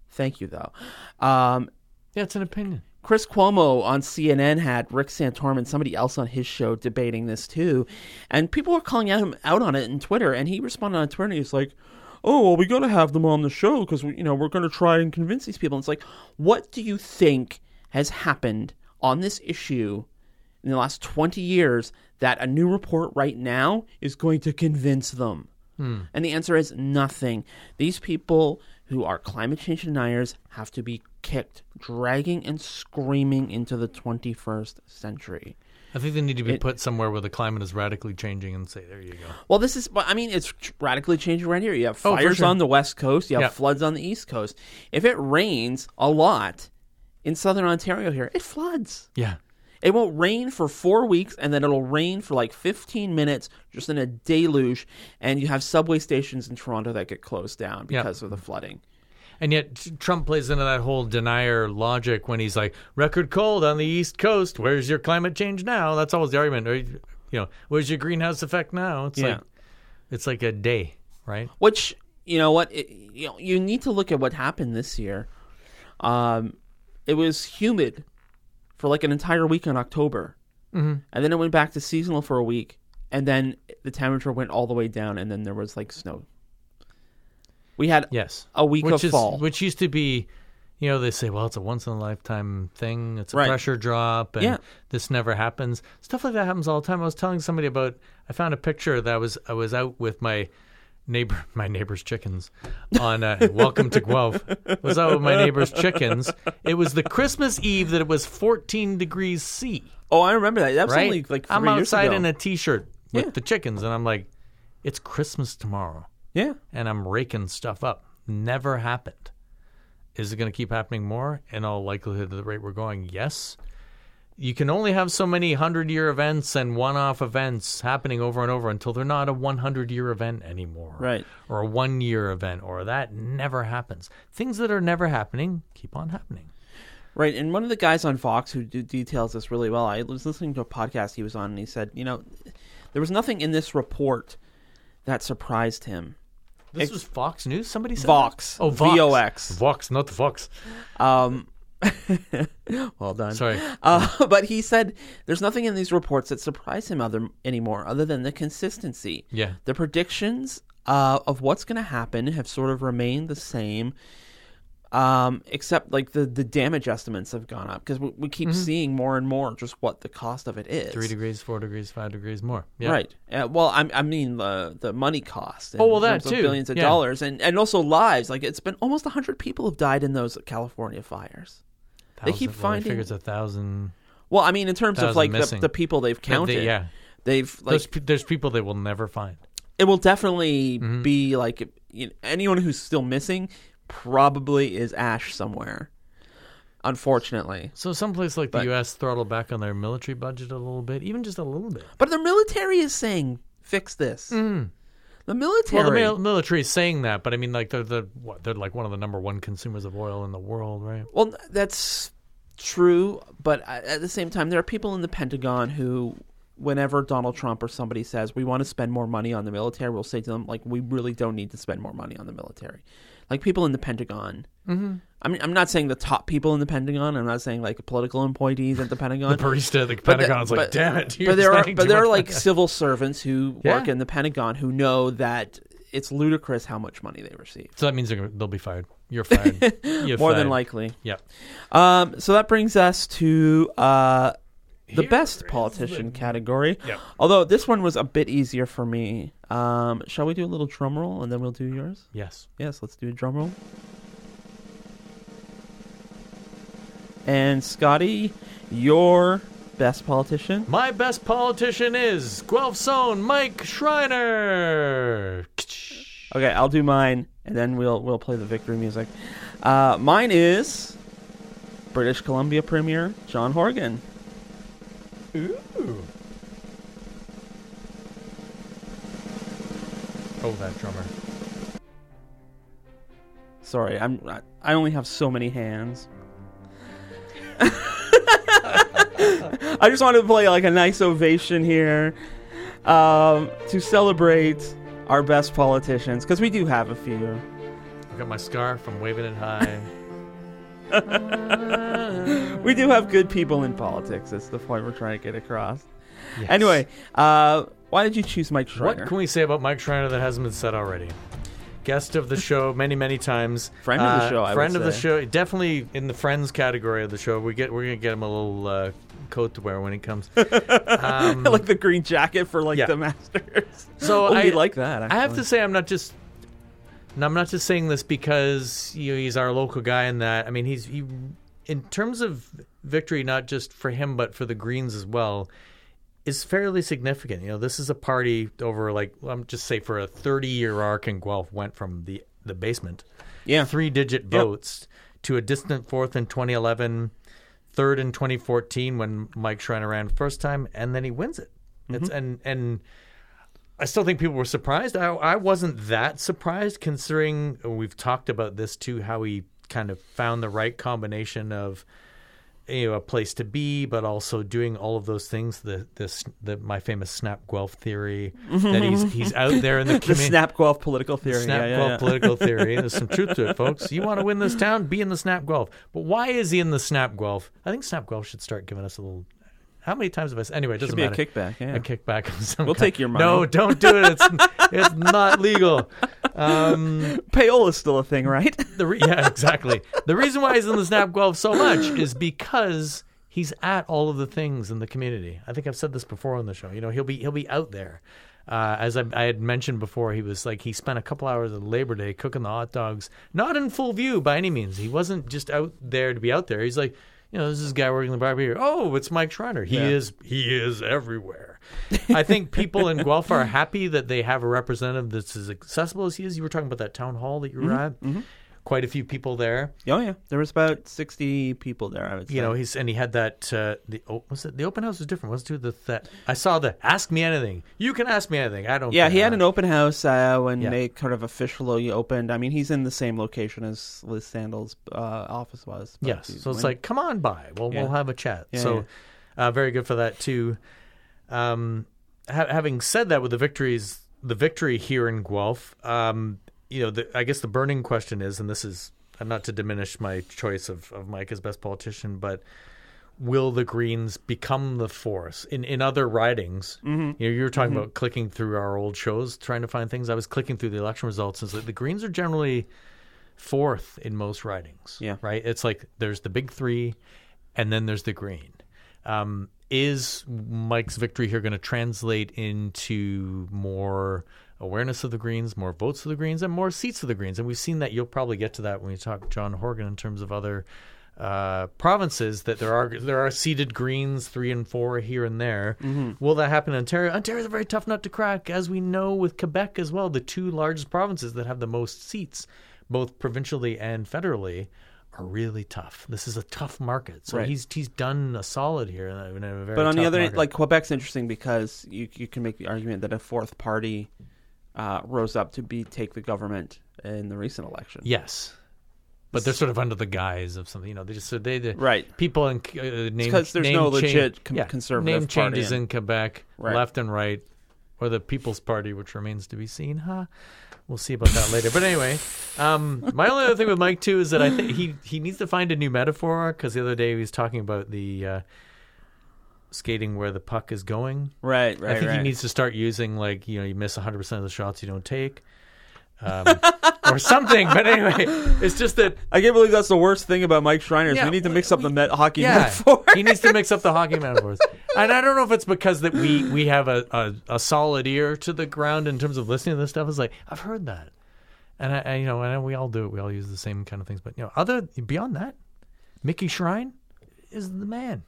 Thank you, though. Yeah, it's an opinion. Chris Cuomo on CNN had Rick Santorum and somebody else on his show debating this too, and people were calling him out on it in Twitter, and he responded on Twitter, and he's like, "Oh, well, we got to have them on the show because we're going to try and convince these people." And it's like, what do you think has happened on this issue in the last 20 years that a new report right now is going to convince them? And the answer is nothing. These people who are climate change deniers have to be kicked, dragging and screaming into the 21st century. I think they need to be put somewhere where the climate is radically changing and say, there you go. Well, it's radically changing right here. You have for fires sure. on the West Coast. You have Yeah. floods on the East Coast. If it rains a lot in southern Ontario here, it floods. Yeah. It won't rain for 4 weeks, and then it'll rain for like 15 minutes, just in a deluge, and you have subway stations in Toronto that get closed down because of the flooding. And yet Trump plays into that whole denier logic when he's like, record cold on the East Coast. Where's your climate change now? That's always the argument. Or, where's your greenhouse effect now? It's like a day, right? Which, you know what, you need to look at what happened this year. It was humid for like an entire week in October. And then it went back to seasonal for a week. And then the temperature went all the way down, and then there was like snow. We had a week of fall. Which used to be, they say, well, it's a once-in-a-lifetime thing. It's a pressure drop, and this never happens. Stuff like that happens all the time. I was telling somebody I found a picture that I was out with my neighbor's chickens on Welcome to Guelph. I was out with my neighbor's chickens. It was the Christmas Eve that it was 14 degrees C. Oh, I remember that. That was right? only like 3 I'm years ago. outside in a T-shirt with the chickens, and I'm like, it's Christmas tomorrow. Yeah. And I'm raking stuff up. Never happened. Is it going to keep happening more? In all likelihood, at the rate we're going, yes. You can only have so many 100-year events and one-off events happening over and over until they're not a 100-year event anymore. Right. Or a one-year event, or that never happens. Things that are never happening keep on happening. Right. And one of the guys on Fox who details this really well, I was listening to a podcast he was on, and he said, there was nothing in this report that surprised him. This was Fox News? Somebody said Vox. That? Oh, Vox. VOX. Vox, not the Fox. Well done. Sorry. But he said there's nothing in these reports that surprise him anymore other than the consistency. Yeah. The predictions of what's going to happen have sort of remained the same, except like the damage estimates have gone up because we keep seeing more and more just what the cost of it is. 3 degrees, 4 degrees, 5 degrees more. Yeah. Right. Well, I mean the money cost. In that terms of too. Billions of dollars and also lives. Like it's been almost 100 people have died in those California fires. They keep finding. I figure it's 1,000. Well, I mean, in terms of like the people they've counted, they've like there's people they will never find. It will definitely be like anyone who's still missing probably is ash somewhere. Unfortunately, so someplace like the U.S. throttled back on their military budget a little bit, even just a little bit. But the military is saying fix this. The military. Well, the military is saying that, but I mean, like they're like one of the number one consumers of oil in the world, right? Well, that's true, but at the same time, there are people in the Pentagon who, whenever Donald Trump or somebody says we want to spend more money on the military, we'll say to them like, we really don't need to spend more money on the military. Like people in the Pentagon. I mean, I'm not saying the top people in the Pentagon. I'm not saying like political employees at the Pentagon. The barista at the Pentagon is like, damn it. But there are like civil servants who work in the Pentagon who know that it's ludicrous how much money they receive. So that means they'll be fired. You're fired. More than likely. Yep. So that brings us to the best politician category. Yep. Although this one was a bit easier for me. Shall we do a little drum roll and then we'll do yours? Yes. Yes, let's do a drum roll. And Scotty, your best politician? My best politician is Guelph's own Mike Schreiner. Okay, I'll do mine, and then we'll play the victory music. Mine is British Columbia Premier John Horgan. Ooh. Oh, that drummer. Sorry, I only have so many hands. I just wanted to play like a nice ovation here to celebrate our best politicians, because we do have a few. I got my scarf. I'm waving it high. We do have good people in politics. That's the point we're trying to get across. Yes. Anyway, why did you choose Mike Schreiner? What can we say about Mike Schreiner that hasn't been said already? Guest of the show many, many times. Friend of the show, I Friend would of the say. show. Definitely in the friends category of the show. We're going to get him a little coat to wear when he comes. like the green jacket for Yeah. the Masters. So we like that. I have actually. to say I'm not just saying this because he's our local guy and that. I mean, he in terms of victory, not just for him but for the Greens as well, is fairly significant. This is a party over just say for a 30-year arc in Guelph went from the basement, 3-digit votes to a distant fourth in 2011, third in 2014 when Mike Schreiner ran first time, and then he wins it. It's and I still think people were surprised. I wasn't that surprised considering we've talked about this too, how he kind of found the right combination of a place to be, but also doing all of those things. The my famous Snap Guelph theory that he's out there in the the community. Snap Guelph political theory. Snap Guelph political theory. There's some truth to it, folks. You want to win this town? Be in the Snap Guelph. But why is he in the Snap Guelph? I think Snap Guelph should start giving us a little. How many times have I? Anyway, it doesn't Should be matter. a kickback. Yeah. A kickback of some We'll kind. take your money. No, don't do it. It's not legal. Payola is still a thing, right? Yeah, exactly. The reason why he's in the Snap Guelph so much is because he's at all of the things in the community. I think I've said this before on the show. He'll be out there. As I had mentioned before, he spent a couple hours of Labor Day cooking the hot dogs, not in full view by any means. He wasn't just out there to be out there. He's like, this is a guy working the barbecue. Oh, it's Mike Schreiner. He is everywhere. I think people in Guelph are happy that they have a representative that's as accessible as he is. You were talking about that town hall that you were at. Mm-hmm. Quite a few people there. Oh yeah, there was about 60 people there. I would say. He had that. The open house was different, wasn't it? That I saw the ask me anything. You can ask me anything. I don't. Yeah, care. he had an open house when they kind of officially opened. I mean, he's in the same location as Liz Sandal's office was. Yes, so it's like, come on by. We'll have a chat. Yeah, so very good for that too. Having said that, with the victory here in Guelph. I guess the burning question is, and this is not to diminish my choice of Mike as best politician, but will the Greens become the force in other ridings? Mm-hmm. You were talking about clicking through our old shows, trying to find things. I was clicking through the election results, and the Greens are generally fourth in most ridings. Yeah, right. It's like there's the big three, and then there's the Green. Is Mike's victory here going to translate into more awareness of the Greens, more votes for the Greens, and more seats for the Greens? And we've seen that. You'll probably get to that when we talk John Horgan in terms of other provinces, that there are seated Greens 3 and 4 here and there. Mm-hmm. Will that happen in Ontario? Ontario is a very tough nut to crack, as we know with Quebec as well. The two largest provinces that have the most seats, both provincially and federally, are really tough. This is a tough market. So he's done a solid here in a very. But on the other market. end, Quebec's interesting because you can make the argument that a fourth party rose up to take the government in the recent election. Yes, but they're sort of under the guise of something. They just right. People in name because there's no legit conservative name changes party in Quebec, left and right, or the People's Party, which remains to be seen. We'll see about that later. But anyway, my only other thing with Mike too is that I think he needs to find a new metaphor, because the other day he was talking about the skating where the puck is going. Right. I think he needs to start using you miss 100% of the shots you don't take. Or something, but anyway, it's just that I can't believe that's the worst thing about Mike Schreiner. We need to mix up the hockey metaphor. He needs to mix up the hockey metaphors, and I don't know if it's because that we have a solid ear to the ground in terms of listening to this stuff. It's like I've heard that, and and we all do it. We all use the same kind of things, but beyond that, Mickey Shrine is the man.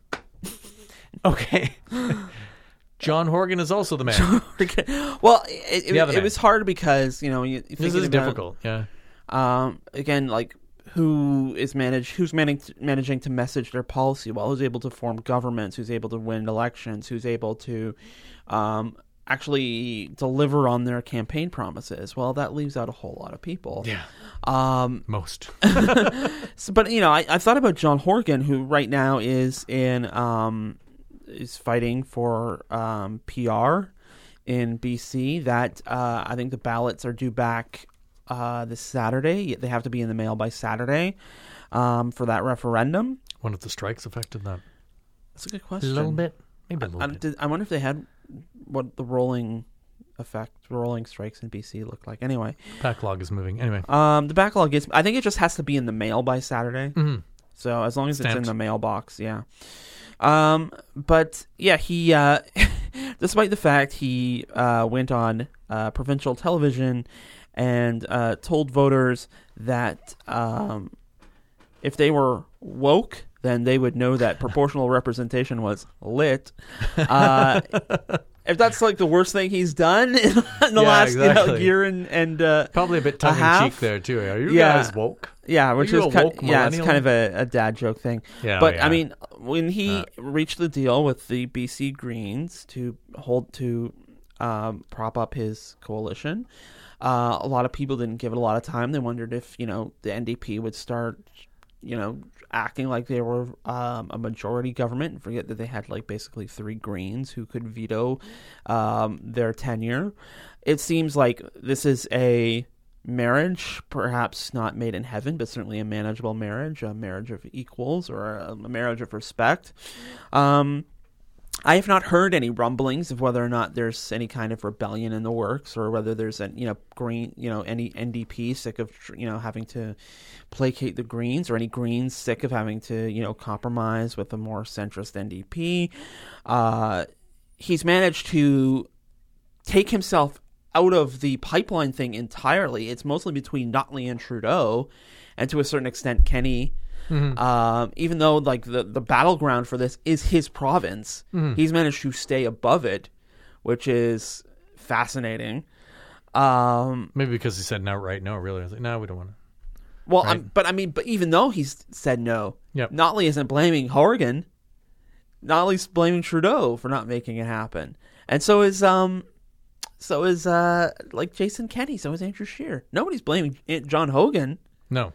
Okay. John Horgan is also the man. Well, it was hard because this is difficult. Yeah. Again, who's managing to message their policy well? Who's able to form governments? Who's able to win elections? Who's able to actually deliver on their campaign promises? Well, that leaves out a whole lot of people. Yeah. Most. But I thought about John Horgan, who right now is is fighting for PR in BC. That I think the ballots are due back this Saturday. They have to be in the mail by Saturday. for that referendum. Wonder if the strikes affected that. That's a good question. A little bit. Maybe a little bit. I wonder if they had what the rolling strikes in BC look like. Anyway, Backlog is moving. Anyway, the backlog is. I think it just has to be in the mail by Saturday. Mm-hmm. So as long as Stamped. it's in the mailbox, yeah. But yeah, he, despite the fact he went on provincial television and told voters that if they were woke, then they would know that proportional representation was lit. If that's like the worst thing he's done in the last year and probably a bit tongue in cheek there too. Are you guys woke? Yeah, which is it's kind of a dad joke thing. Yeah, but I mean, when he reached the deal with the BC Greens to prop up his coalition, a lot of people didn't give it a lot of time. They wondered if the NDP would start acting like they were a majority government and forget that they had like basically 3 Greens who could veto their tenure. It seems like this is a marriage, perhaps not made in heaven, but certainly a manageable marriage, a marriage of equals or a marriage of respect. I have not heard any rumblings of whether or not there's any kind of rebellion in the works, or whether there's any NDP sick of having to placate the Greens, or any Greens sick of having to compromise with a more centrist NDP. He's managed to take himself out of the pipeline thing entirely. It's mostly between Notley and Trudeau, and to a certain extent Kenney. Mm-hmm. Even though like the battleground for this is his province, he's managed to stay above it, which is fascinating. Maybe because he said outright no. Really, I was like, no, we don't want to. Well, right? but even though he's said no, yep. Notley isn't blaming Horgan. Notley's blaming Trudeau for not making it happen, and so is like Jason Kenney, so is Andrew Scheer. Nobody's blaming John Hogan. No.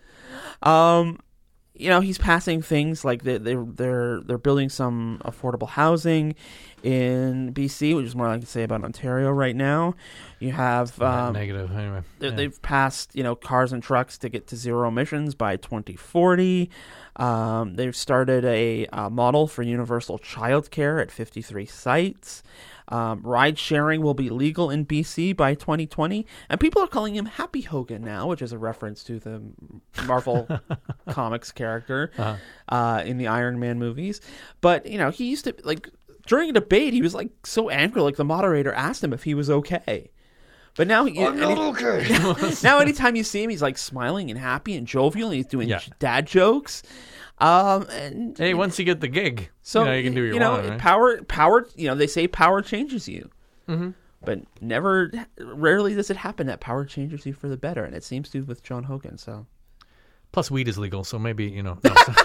He's passing things like they're building some affordable housing in BC, which is more like to say about Ontario right now. You have negative anyway. They've passed cars and trucks to get to zero emissions by 2040. They've started a model for universal childcare at 53 sites. Ride sharing will be legal in BC by 2020, and people are calling him Happy Hogan now, which is a reference to the Marvel Comics character in the Iron Man movies. But he used to during a debate, he was like so angry, like the moderator asked him if he was okay. But now I'm not okay. Now anytime you see him, he's like smiling and happy and jovial, and he's doing dad jokes. And hey, once you get the gig, so you can do what you want, right? Power. They say power changes you, but rarely does it happen that power changes you for the better, and it seems to with John Hogan. So, plus weed is legal, so maybe no,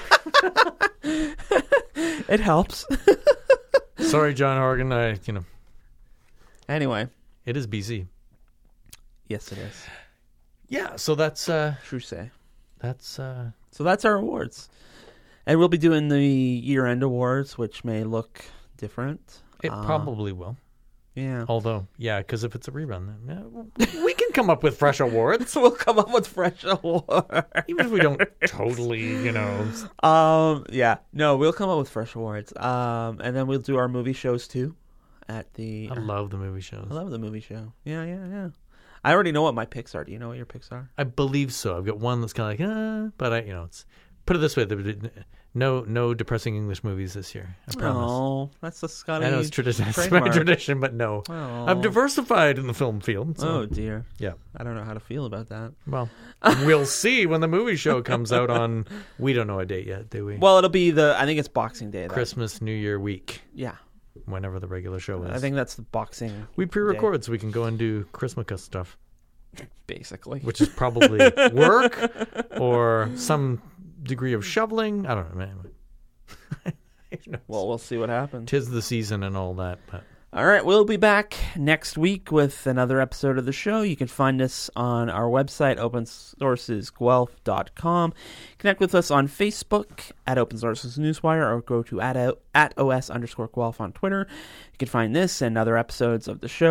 it helps. Sorry, John Hogan. Anyway, it is BC. Yes, it is. Yeah, so that's true. Say so that's our awards. And we'll be doing the year-end awards, which may look different. It probably will. Yeah. Although, because if it's a rerun, then we can come up with fresh awards. We'll come up with fresh awards. Even if we don't totally, Yeah. No, we'll come up with fresh awards. And then we'll do our movie shows, too. I love the movie shows. I love the movie show. Yeah. I already know what my picks are. Do you know what your picks are? I believe so. I've got one that's kind of like, but it's... Put it this way: no depressing English movies this year. I promise. Oh, that's the Scotty. I know it's tradition. It's my tradition, but no. Oh. I'm diversified in the film field. So. Oh dear. Yeah. I don't know how to feel about that. Well, we'll see when the movie show comes out on. We don't know a date yet, do we? Well, it'll be I think it's Boxing Day. Christmas, New Year week. Yeah. Whenever the regular show is. I think that's the Boxing. We pre-record so we can go and do Christmas stuff. Basically. Which is probably work or some degree of shoveling. I don't know, man. Well, we'll see what happens. 'Tis the season and all that. But. All right, we'll be back next week with another episode of the show. You can find us on our website, opensourcesguelph.com. Connect with us on Facebook at Open Sources Newswire, or go to at @OS_Guelph on Twitter. You can find this and other episodes of the show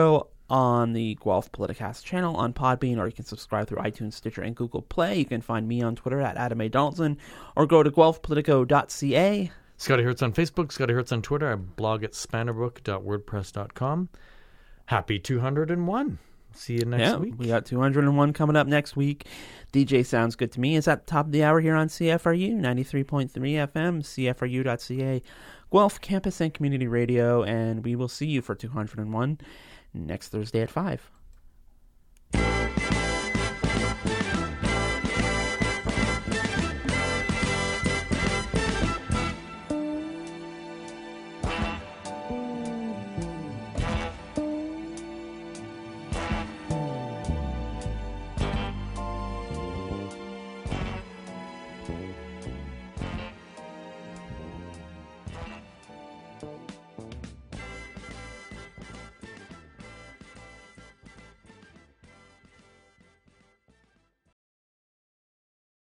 on the Guelph Politicast channel on Podbean, or you can subscribe through iTunes, Stitcher, and Google Play. You can find me on Twitter at Adam A. Dalton, or go to guelphpolitico.ca. Scotty Hertz on Facebook, Scotty Hertz on Twitter. I blog at spannerbrook.wordpress.com. Happy 201. See you next week. We got 201 coming up next week. DJ Sounds Good to Me is at the top of the hour here on CFRU, 93.3 FM, CFRU.ca, Guelph Campus and Community Radio, and we will see you for 201 next Thursday at 5.